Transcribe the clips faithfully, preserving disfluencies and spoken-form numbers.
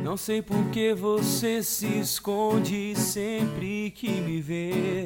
Não sei por que você se esconde sempre que me vê,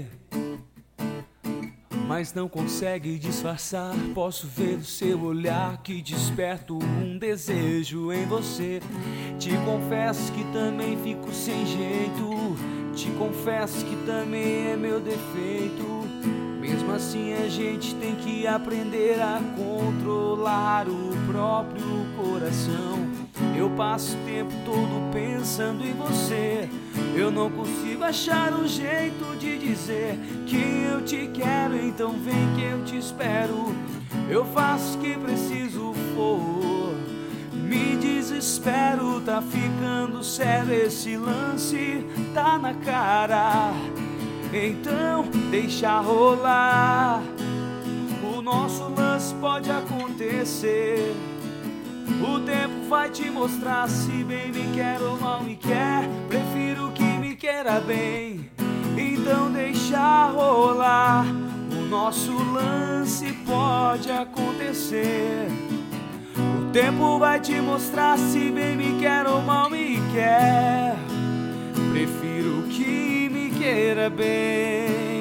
mas não consegue disfarçar. Posso ver o seu olhar que desperta um desejo em você. Te confesso que também fico sem jeito, te confesso que também é meu defeito. Mesmo assim a gente tem que aprender a controlar o próprio coração. Eu passo o tempo todo pensando em você, eu não consigo achar um jeito de dizer que eu te quero, então vem que eu te espero. Eu faço o que preciso for, me desespero, tá ficando sério esse lance, tá na cara. Então deixa rolar, o nosso lance pode acontecer. O tempo vai te mostrar se bem me quer ou mal me quer. Prefiro que me queira bem, então deixa rolar, o nosso lance pode acontecer. O tempo vai te mostrar se bem me quer ou mal me quer. Prefiro que me queira bem.